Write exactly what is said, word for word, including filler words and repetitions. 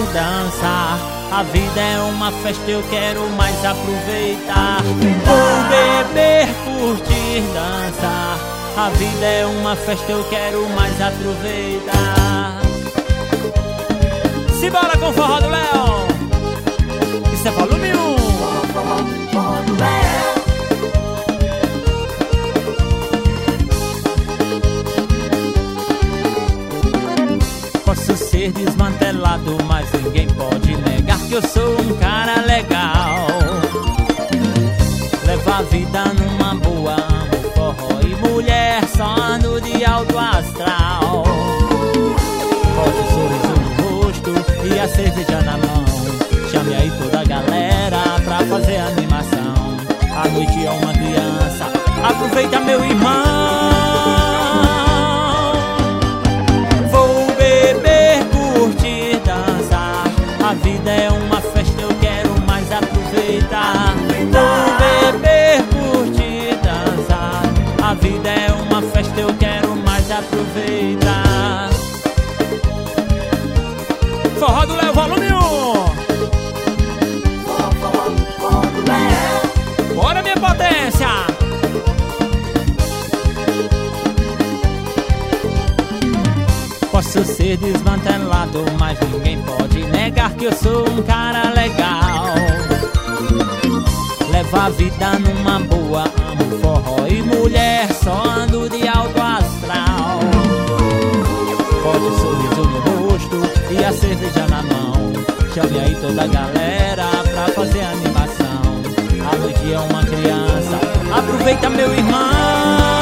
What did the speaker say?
dançar. A vida é uma festa, eu quero mais aproveitar. Vou beber, curtir, dançar. A vida é uma festa, eu quero mais aproveitar. Simbora com o forró do Léo. Isso é volume um. Forró, forró do Léo. Posso ser desmantelado, mas ninguém pode negar que eu sou um cara legal. Levo a vida numa boa, amo forró e mulher, só ando de alto astral. Boto um sorriso no rosto e a cerveja na mão. Chame aí toda a galera pra fazer animação. A noite é uma criança, aproveita meu irmão. A vida é uma festa, eu quero mais aproveitar. Vou beber, curtir, dançar. A vida é uma festa, eu quero mais aproveitar. Forró do Léo, volume um. Forró, forró, forró do Léo. Bora, minha potência. Posso ser desmantelado, mas ninguém pode negar que eu sou um cara legal. Levo a vida numa boa, amo forró e mulher, só ando de alto astral. Pode um sorriso no rosto e a cerveja na mão. Chame aí toda a galera pra fazer animação. A noite é uma criança, aproveita meu irmão.